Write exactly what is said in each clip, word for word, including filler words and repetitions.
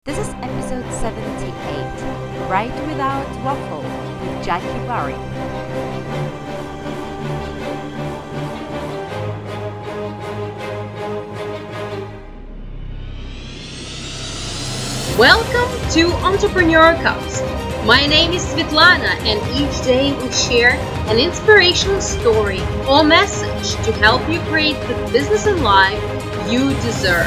This is episode seventy-eight, Write Without Waffle with Jackie Barry. Welcome to Entrepreneur Cast. My name is Svetlana, and each day we share an inspirational story or message to help you create the business and life you deserve.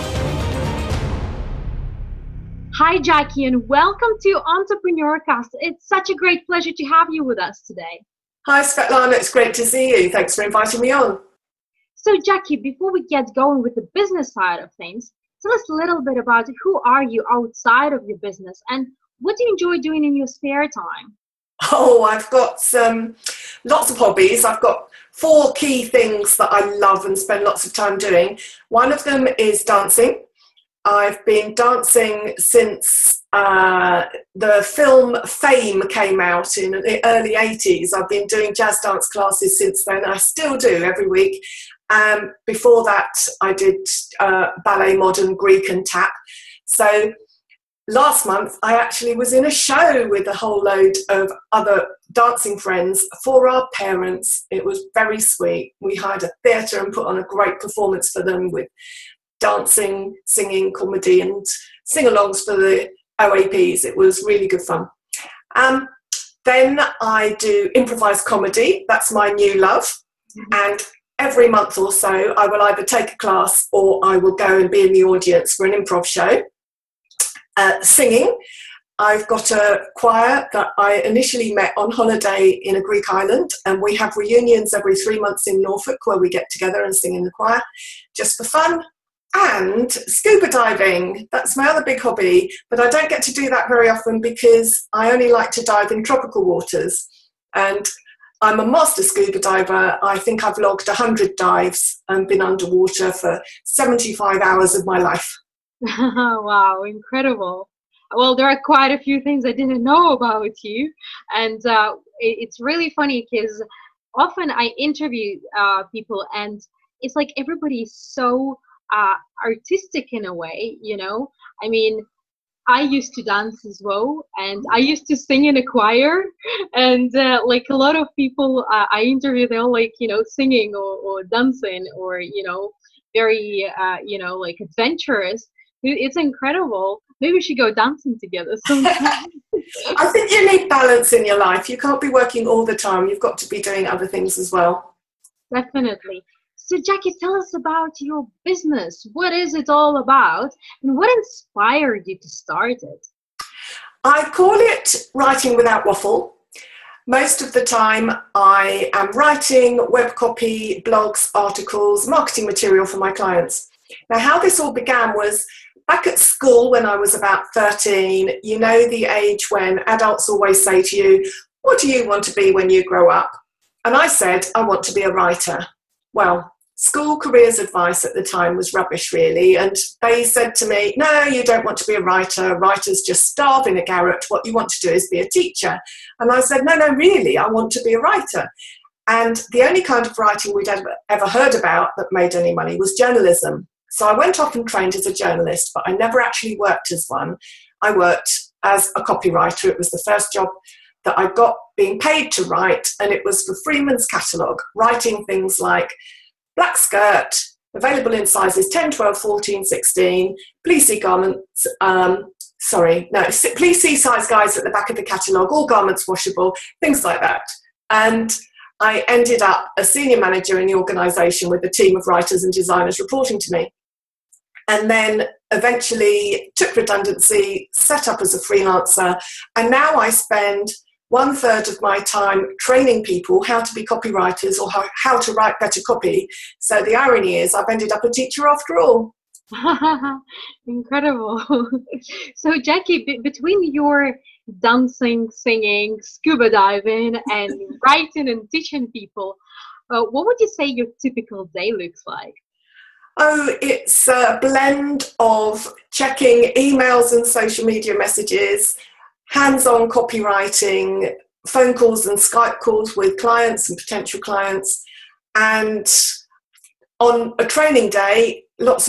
Hi, Jackie, and welcome to Entrepreneur Cast. It's such a great pleasure to have you with us today. Hi, Svetlana. It's great to see you. Thanks for inviting me on. So, Jackie, before we get going with the business side of things, tell us a little bit about who are you outside of your business and what do you enjoy doing in your spare time? Oh, I've got um, lots of hobbies. I've got four key things that I love and spend lots of time doing. One of them is dancing. I've been dancing since uh, the film Fame came out in the early eighties. I've been doing jazz dance classes since then. I still do every week. Um, before that, I did uh, ballet, modern, Greek and tap. So last month, I actually was in a show with a whole load of other dancing friends for our parents. It was very sweet. We hired a theatre and put on a great performance for them with dancing, singing, comedy and sing-alongs for the O A Ps. It was really good fun. Um, then I do improvised comedy. That's my new love. Mm-hmm. And every month or so, I will either take a class or I will go and be in the audience for an improv show. Uh, singing, I've got a choir that I initially met on holiday in a Greek island, and we have reunions every three months in Norfolk where we get together and sing in the choir just for fun. And scuba diving, that's my other big hobby, but I don't get to do that very often because I only like to dive in tropical waters. And I'm a master scuba diver. I think I've logged one hundred dives and been underwater for seventy-five hours of my life. Wow, incredible. Well, there are quite a few things I didn't know about you. And uh, it, it's really funny because often I interview uh, people and it's like everybody is so uh, artistic in a way, you know. I mean, I used to dance as well, and I used to sing in a choir, and uh, like a lot of people uh, I interview, they're like, you know, singing or, or dancing or, you know, very, uh, you know, like adventurous. It's incredible. Maybe we should go dancing together sometime. I think you need balance in your life. You can't be working all the time. You've got to be doing other things as well. Definitely. So, Jackie, tell us about your business. What is it all about? And what inspired you to start it? I call it Writing Without Waffle. Most of the time, I am writing web copy, blogs, articles, marketing material for my clients. Now, how this all began was back at school when I was about thirteen. You know, the age when adults always say to you, "What do you want to be when you grow up?" And I said, "I want to be a writer." Well, school careers advice at the time was rubbish, really. And they said to me, "No, you don't want to be a writer. Writers just starve in a garret. What you want to do is be a teacher." And I said, "No, no, really, I want to be a writer." And the only kind of writing we'd ever, ever heard about that made any money was journalism. So I went off and trained as a journalist, but I never actually worked as one. I worked as a copywriter. It was the first job that I got being paid to write, and it was for Freeman's Catalogue, writing things like black skirt, available in sizes ten, twelve, fourteen, sixteen, please see garments, um, sorry, no, please see size guides at the back of the catalogue, all garments washable, things like that. And I ended up a senior manager in the organisation with a team of writers and designers reporting to me. And then eventually took redundancy, set up as a freelancer, and now I spend one third of my time training people how to be copywriters or how, how to write better copy. So the irony is I've ended up a teacher after all. Incredible. So Jackie, b- between your dancing, singing, scuba diving, and writing and teaching people, uh, what would you say your typical day looks like? Oh, it's a blend of checking emails and social media messages, hands-on copywriting, phone calls and Skype calls with clients and potential clients. And on a training day, lots of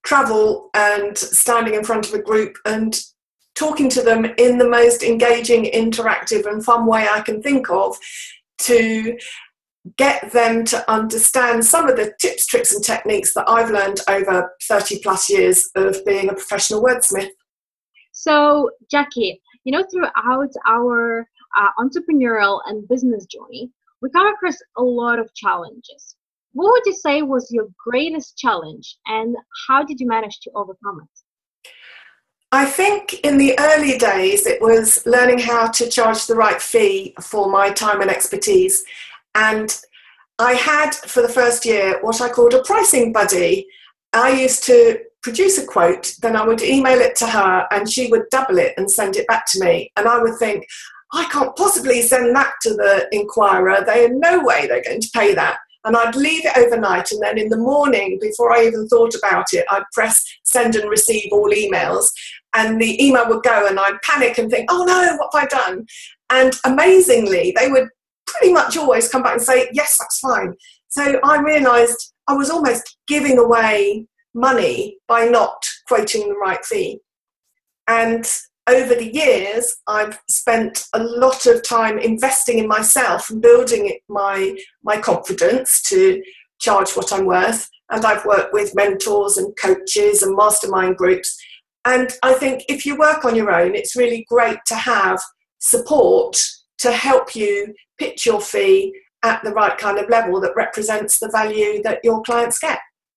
travel and standing in front of a group and talking to them in the most engaging, interactive and fun way I can think of, to get them to understand some of the tips, tricks and techniques that I've learned over thirty plus years of being a professional wordsmith. So, Jackie, you know, throughout our uh, entrepreneurial and business journey, we come across a lot of challenges. What would you say was your greatest challenge, and how did you manage to overcome it? I think in the early days it was learning how to charge the right fee for my time and expertise. And I had, for the first year, what I called a pricing buddy. I used to produce a quote, then I would email it to her and she would double it and send it back to me. And I would think, I can't possibly send that to the Inquirer. They in no way they're going to pay that. And I'd leave it overnight, and then in the morning, before I even thought about it, I'd press send and receive all emails, and the email would go and I'd panic and think, oh no, what have I done? And amazingly, they would pretty much always come back and say, yes, that's fine. So I realised I was almost giving away money by not quoting the right fee. And over the years, I've spent a lot of time investing in myself and building my, my confidence to charge what I'm worth. And I've worked with mentors and coaches and mastermind groups. And I think if you work on your own, it's really great to have support to help you pitch your fee at the right kind of level that represents the value that your clients get.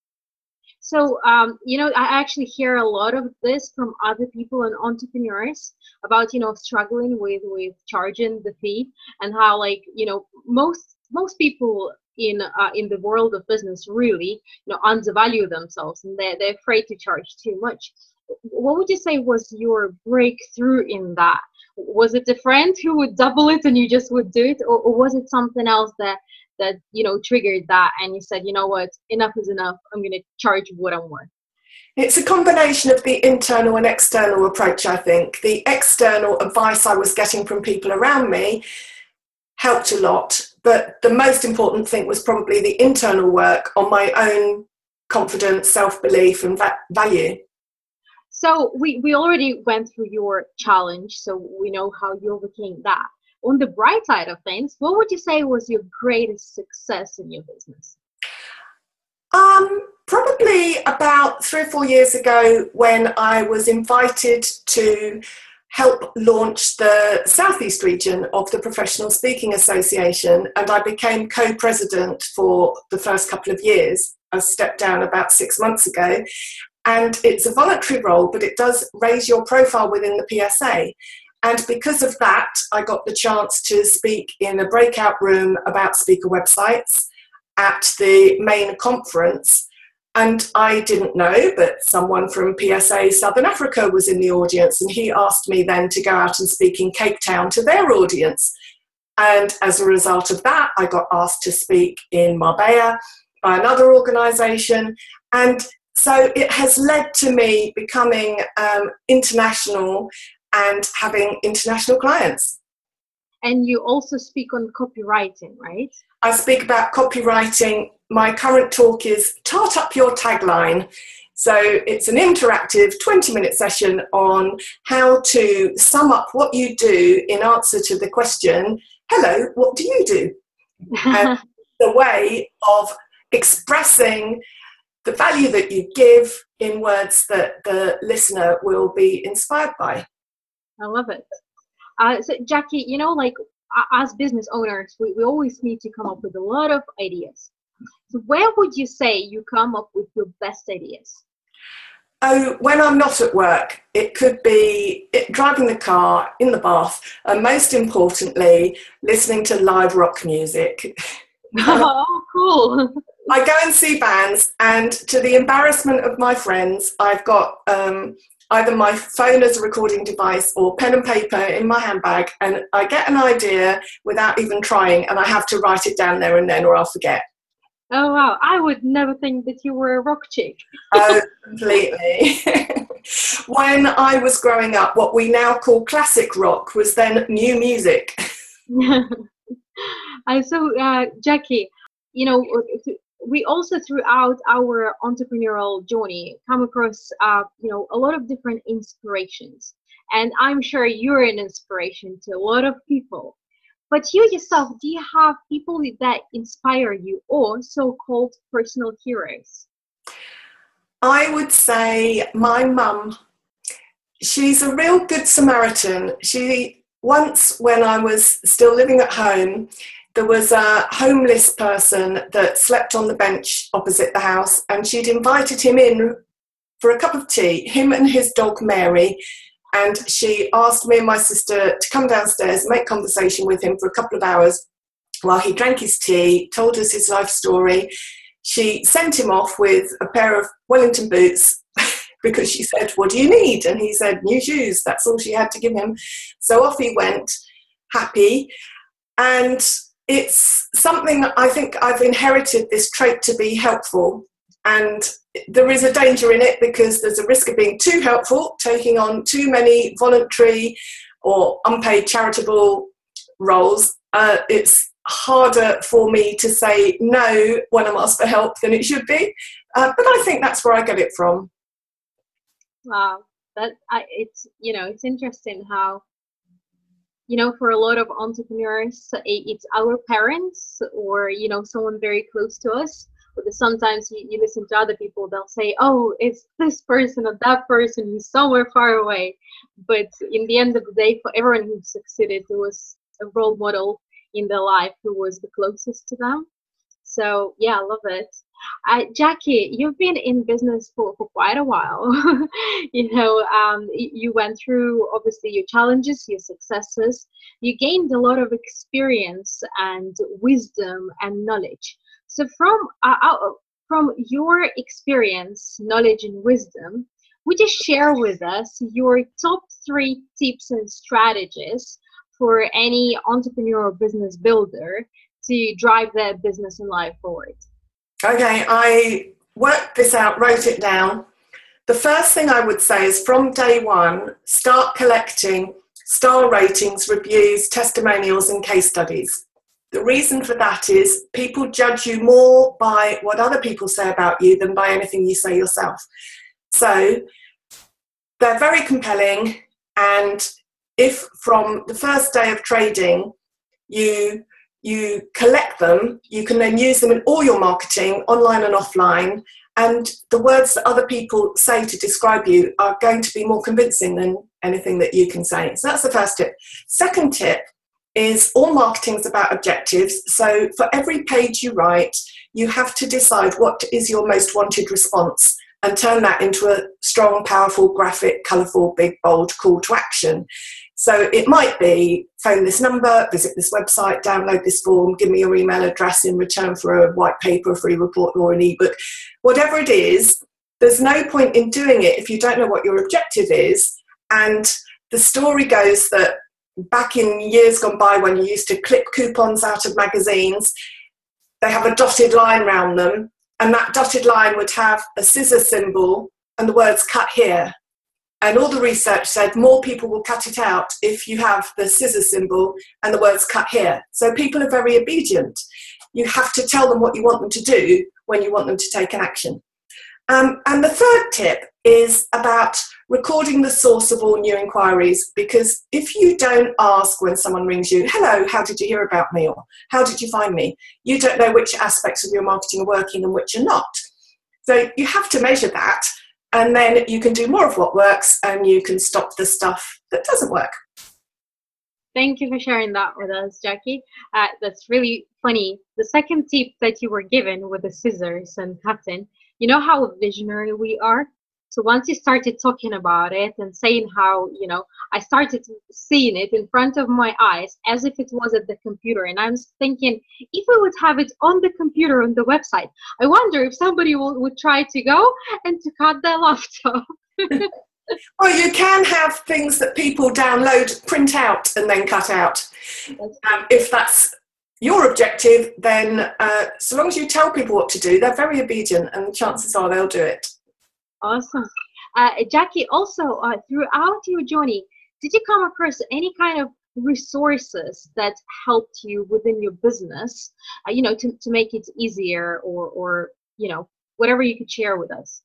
So, um, you know, I actually hear a lot of this from other people and entrepreneurs about, you know, struggling with, with charging the fee, and how, like, you know, most most people in uh, in the world of business really, you know, undervalue themselves, and they're, they're afraid to charge too much. What would you say was your breakthrough in that? Was it a friend who would double it and you just would do it, or, or was it something else that that you know triggered that and you said, you know what, enough is enough, I'm going to charge what I'm worth? It's a combination of the internal and external approach, I think. The external advice I was getting from people around me helped a lot, but the most important thing was probably the internal work on my own confidence, self-belief and va- value. So we, we already went through your challenge, so we know how you overcame that. On the bright side of things, what would you say was your greatest success in your business? Um, probably about three or four years ago, when I was invited to help launch the Southeast region of the Professional Speaking Association, and I became co-president for the first couple of years. I stepped down about six months ago. And it's a voluntary role, but it does raise your profile within the P S A. And because of that, I got the chance to speak in a breakout room about speaker websites at the main conference. And I didn't know, but someone from P S A Southern Africa was in the audience, and he asked me then to go out and speak in Cape Town to their audience. And as a result of that, I got asked to speak in Marbella by another organisation. And so it has led to me becoming um, international and having international clients. And you also speak on copywriting, right? I speak about copywriting. My current talk is Tart Up Your Tagline. So it's an interactive twenty minute session on how to sum up what you do in answer to the question, hello, what do you do? And the way of expressing the value that you give in words that the listener will be inspired by. I love it. Uh, so Jackie, you know, like uh, as business owners, we, we always need to come up with a lot of ideas. So where would you say you come up with your best ideas? Oh, when I'm not at work, it could be it, driving the car, in the bath, and most importantly, listening to live rock music. Oh, cool. I go and see bands, and to the embarrassment of my friends, I've got um, either my phone as a recording device or pen and paper in my handbag, and I get an idea without even trying, and I have to write it down there and then, or I'll forget. Oh, wow. I would never think that you were a rock chick. Oh, completely. When I was growing up, what we now call classic rock was then new music. uh, so, uh, Jackie, you know, we also throughout our entrepreneurial journey come across uh, you know a lot of different inspirations, and I'm sure you're an inspiration to a lot of people. But you yourself, do you have people that inspire you, or so-called personal heroes? I would say my mum. She's a real good Samaritan. She once, when I was still living at home, there was a homeless person that slept on the bench opposite the house, and she'd invited him in for a cup of tea, him and his dog Mary, and she asked me and my sister to come downstairs and make conversation with him for a couple of hours while he drank his tea, told us his life story. She sent him off with a pair of Wellington boots because she said, "What do you need?" And he said, "New shoes." That's all she had to give him. So off he went, happy. And it's something I think I've inherited, this trait to be helpful. And there is a danger in it because there's a risk of being too helpful, taking on too many voluntary or unpaid charitable roles. Uh, it's harder for me to say no when I'm asked for help than it should be. Uh, but I think that's where I get it from. Wow, that I, it's you know it's interesting how, you know, for a lot of entrepreneurs, it's our parents or, you know, someone very close to us. But sometimes you, you listen to other people, they'll say, "Oh, it's this person or that person who's somewhere far away." But in the end of the day, for everyone who succeeded, there was a role model in their life who was the closest to them. So yeah, I love it. Uh, Jackie, you've been in business for, for quite a while. you know, um, you went through obviously your challenges, your successes. You gained a lot of experience and wisdom and knowledge. So from uh, uh, from your experience, knowledge, and wisdom, would you share with us your top three tips and strategies for any entrepreneur or business builder to drive their business and life forward? Okay, I worked this out, wrote it down. The first thing I would say is from day one, start collecting star ratings, reviews, testimonials, and case studies. The reason for that is people judge you more by what other people say about you than by anything you say yourself. So they're very compelling, and if from the first day of trading you you collect them, you can then use them in all your marketing, online and offline, and the words that other people say to describe you are going to be more convincing than anything that you can say. So that's the first tip. Second tip is all marketing is about objectives. So for every page you write, you have to decide what is your most wanted response and turn that into a strong, powerful, graphic, colourful, big, bold call to action. So it might be phone this number, visit this website, download this form, give me your email address in return for a white paper, a free report or an ebook. Whatever it is, there's no point in doing it if you don't know what your objective is. And the story goes that back in years gone by when you used to clip coupons out of magazines, they have a dotted line around them, and that dotted line would have a scissor symbol and the words "cut here." And all the research said more people will cut it out if you have the scissor symbol and the words "cut here." So people are very obedient. You have to tell them what you want them to do when you want them to take an action. Um, and the third tip is about recording the source of all new inquiries, because if you don't ask when someone rings you, "Hello, how did you hear about me?" or "How did you find me?" you don't know which aspects of your marketing are working and which are not. So you have to measure that. And then you can do more of what works and you can stop the stuff that doesn't work. Thank you for sharing that with us, Jackie. Uh, that's really funny. The second tip that you were given with the scissors and cutting, you know how visionary we are? So once you started talking about it and saying how, you know, I started seeing it in front of my eyes as if it was at the computer. And I was thinking, if we would have it on the computer, on the website, I wonder if somebody will, would try to go and to cut their laptop. Well, you can have things that people download, print out, and then cut out. Um, if that's your objective, then uh, so long as you tell people what to do, they're very obedient, and chances are they'll do it. Awesome. Uh, Jackie, also, uh, throughout your journey, did you come across any kind of resources that helped you within your business, uh, you know, to, to make it easier, or, or, you know, whatever you could share with us?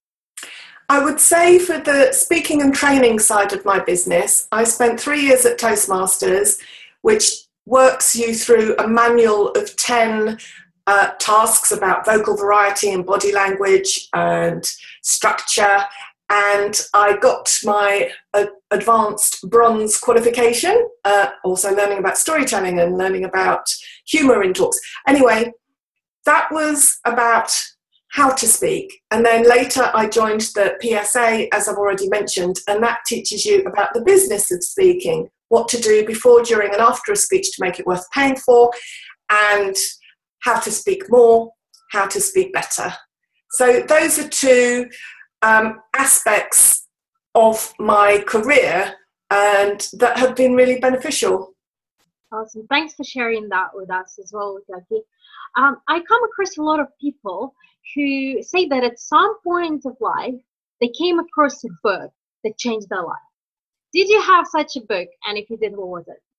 I would say for the speaking and training side of my business, I spent three years at Toastmasters, which works you through a manual of ten uh, tasks about vocal variety and body language and structure. And I got my uh, advanced bronze qualification, uh, also learning about storytelling and learning about humour in talks. Anyway, that was about how to speak. And then later I joined the P S A, as I've already mentioned, and that teaches you about the business of speaking, what to do before, during and after a speech to make it worth paying for, and how to speak more, how to speak better. So those are two um, aspects of my career and that have been really beneficial. Awesome. Thanks for sharing that with us as well, Jackie. Um, I come across a lot of people who say that at some point of life, they came across a book that changed their life. Did you have such a book? And if you did, what was it?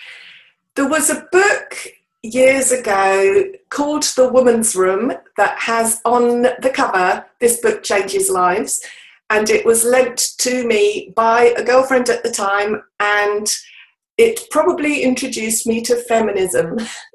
There was a book years ago called The Woman's Room that has on the cover, "This book changes lives." And it was lent to me by a girlfriend at the time, and it probably introduced me to feminism.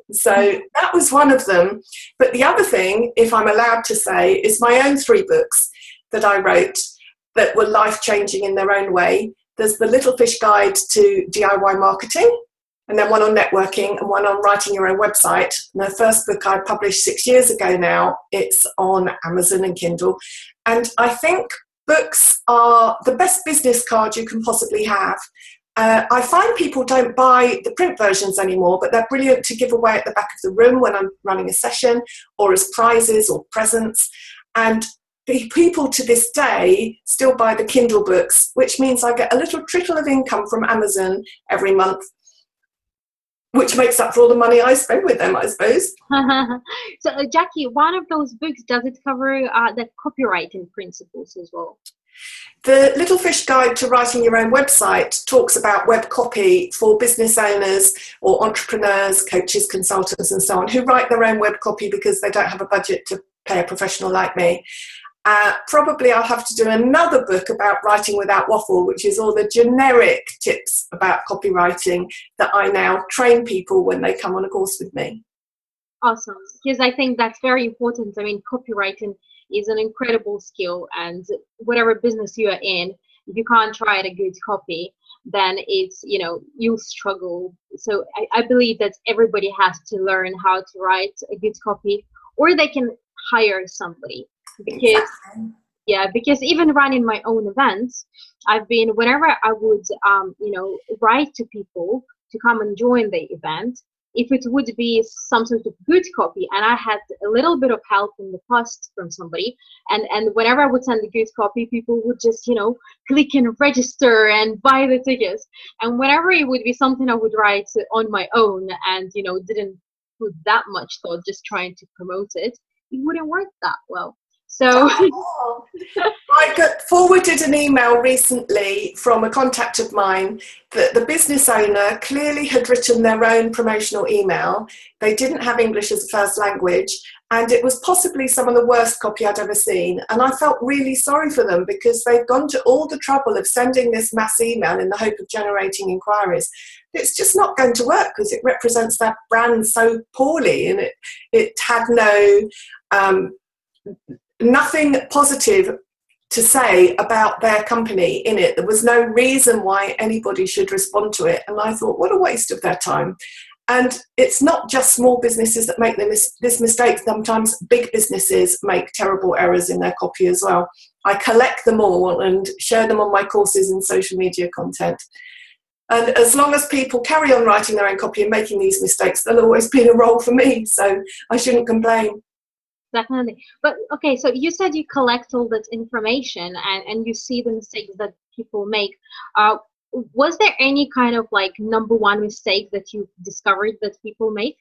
So that was one of them. But the other thing, if I'm allowed to say, is my own three books that I wrote that were life-changing in their own way. There's The Little Fish Guide to D I Y Marketing, and then one on networking and one on writing your own website. And the first book I published six years ago now, it's on Amazon and Kindle. And I think books are the best business card you can possibly have. Uh, I find people don't buy the print versions anymore, but they're brilliant to give away at the back of the room when I'm running a session, or as prizes or presents. And the people to this day still buy the Kindle books, which means I get a little trickle of income from Amazon every month, which makes up for all the money I spend with them, I suppose. So, uh, Jackie, one of those books, does it cover uh, the copywriting principles as well? The Little Fish Guide to Writing Your Own Website talks about web copy for business owners or entrepreneurs, coaches, consultants, and so on, who write their own web copy because they don't have a budget to pay a professional like me. Uh, probably I'll have to do another book about writing without waffle, which is all the generic tips about copywriting that I now train people when they come on a course with me. Awesome, because I think that's very important. I mean, copywriting is an incredible skill, and whatever business you are in, if you can't write a good copy, then it's, you know, you'll struggle. So I, I believe that everybody has to learn how to write a good copy, or they can hire somebody. Because exactly. Yeah, because even running my own events, I've been, whenever I would, um, you know, write to people to come and join the event, if it would be some sort of good copy, and I had a little bit of help in the past from somebody, and, and whenever I would send a good copy, people would just, you know, click and register and buy the tickets. And whenever it would be something I would write on my own and, you know, didn't put that much thought, just trying to promote it, it wouldn't work that well. So oh, I got forwarded an email recently from a contact of mine that the business owner clearly had written their own promotional email. They didn't have English as a first language, and it was possibly some of the worst copy I'd ever seen. And I felt really sorry for them because they've gone to all the trouble of sending this mass email in the hope of generating inquiries. It's just not going to work because it represents their brand so poorly, and it, it had no... Um, nothing positive to say about their company in it. There was no reason why anybody should respond to it. And I thought, what a waste of their time. And it's not just small businesses that make this, this mistake. Sometimes big businesses make terrible errors in their copy as well. I collect them all and share them on my courses and social media content. And as long as people carry on writing their own copy and making these mistakes, there'll always be a role for me. So I shouldn't complain. Definitely. But okay, so you said you collect all that information and, and you see the mistakes that people make. Uh, was there any kind of like number one mistake that you discovered that people make?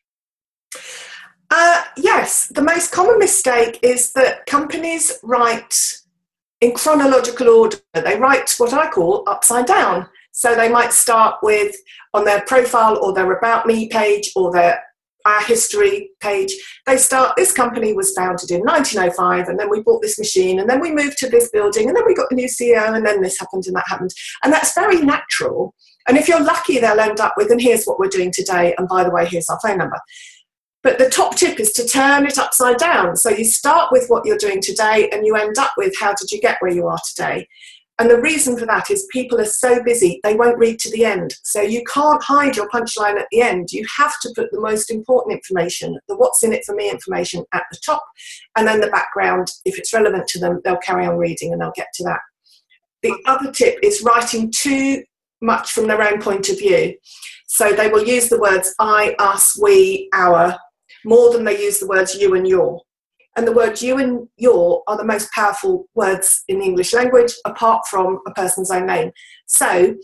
Uh, yes. The most common mistake is that companies write in chronological order. They write what I call upside down. So they might start with, on their profile or their About Me page or their Our History page, they start, this company was founded in nineteen oh five, and then we bought this machine, and then we moved to this building, and then we got the new C E O, and then this happened and that happened. And that's very natural. And if you're lucky, they'll end up with, and here's what we're doing today, and by the way, here's our phone number. But the top tip is to turn it upside down. So you start with what you're doing today, and you end up with, how did you get where you are today? And the reason for that is people are so busy, they won't read to the end. So you can't hide your punchline at the end. You have to put the most important information, the what's in it for me information, at the top, and then the background, if it's relevant to them, they'll carry on reading and they'll get to that. The other tip is writing too much from their own point of view. So they will use the words I, us, we, our, more than they use the words you and your. And the words you and your are the most powerful words in the English language, apart from a person's own name. So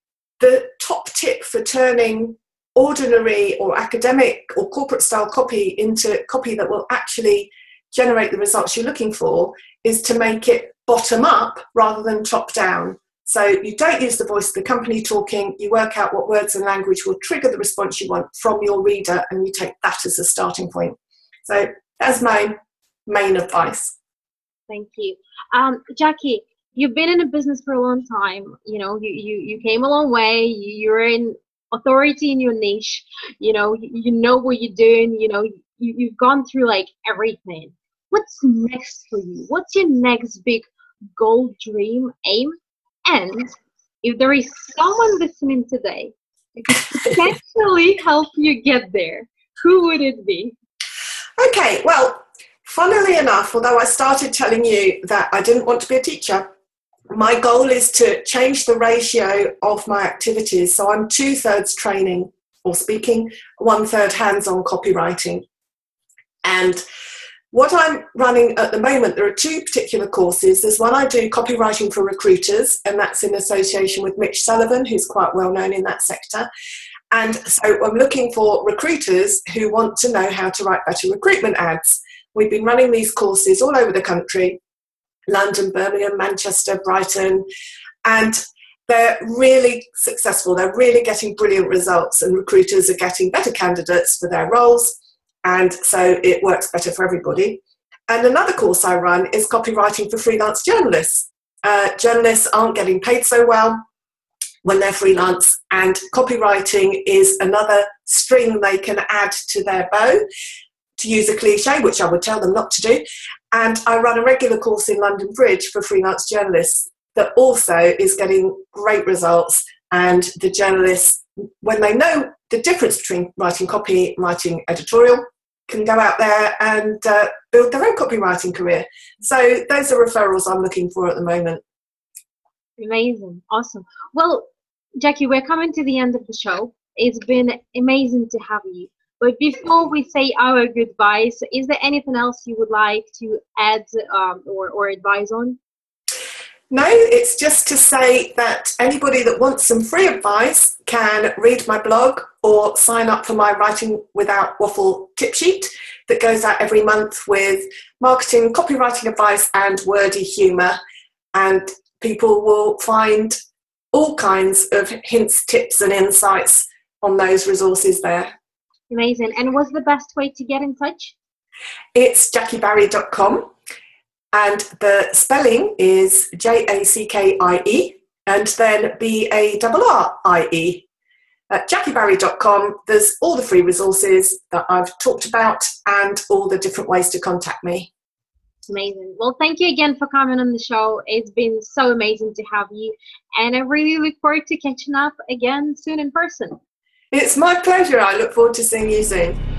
the top tip for turning ordinary or academic or corporate style copy into copy that will actually generate the results you're looking for is to make it bottom up rather than top down. So you don't use the voice of the company talking, you work out what words and language will trigger the response you want from your reader, and you take that as a starting point. So that's my main advice. Thank you. Um, Jackie, you've been in a business for a long time. You know, you, you, you came a long way. You, you're in authority in your niche. You know, you, you know what you're doing. You know, you, you've gone through like everything. What's next for you? What's your next big goal, dream, aim? And if there is someone listening today who could potentially help you get there, who would it be? Okay, well, funnily enough, although I started telling you that I didn't want to be a teacher, my goal is to change the ratio of my activities. So I'm two-thirds training or speaking, one-third hands-on copywriting. And what I'm running at the moment, there are two particular courses. There's one I do, Copywriting for Recruiters, and that's in association with Mitch Sullivan, who's quite well known in that sector. And so I'm looking for recruiters who want to know how to write better recruitment ads. We've been running these courses all over the country, London, Birmingham, Manchester, Brighton, and they're really successful. They're really getting brilliant results, and recruiters are getting better candidates for their roles, and so it works better for everybody. And another course I run is Copywriting for Freelance Journalists. Uh, journalists aren't getting paid so well when they're freelance, and copywriting is another string they can add to their bow, to use a cliche, which I would tell them not to do. And I run a regular course in London Bridge for freelance journalists that also is getting great results. And the journalists, when they know the difference between writing copy and writing editorial, can go out there and uh, build their own copywriting career. So those are referrals I'm looking for at the moment. Amazing. Awesome. Well, Jackie, we're coming to the end of the show. It's been amazing to have you. But before we say our goodbyes, is there anything else you would like to add um, or, or advise on? No, it's just to say that anybody that wants some free advice can read my blog or sign up for my Writing Without Waffle tip sheet that goes out every month with marketing, copywriting advice and wordy humour. And people will find all kinds of hints, tips and insights on those resources there. Amazing. And what's the best way to get in touch? It's jackie barry dot com. And the spelling is J A C K I E and then B A R R I E. At jackie barry dot com, there's all the free resources that I've talked about and all the different ways to contact me. Amazing. Well, thank you again for coming on the show. It's been so amazing to have you. And I really look forward to catching up again soon in person. It's my pleasure. I look forward to seeing you soon.